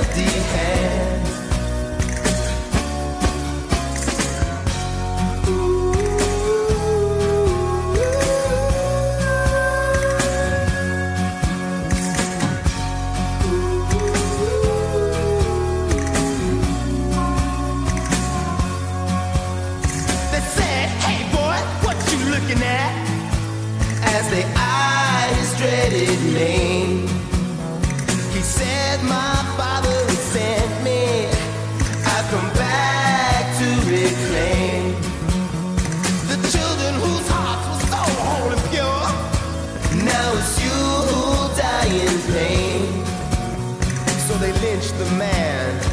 empty hands. They said, "Hey boy, what you looking at?" As they eyed his dreaded name, he said, "My father sent me. I've come back to reclaim the children whose hearts were so whole and pure. Now it's you who die in pain." So they lynched the man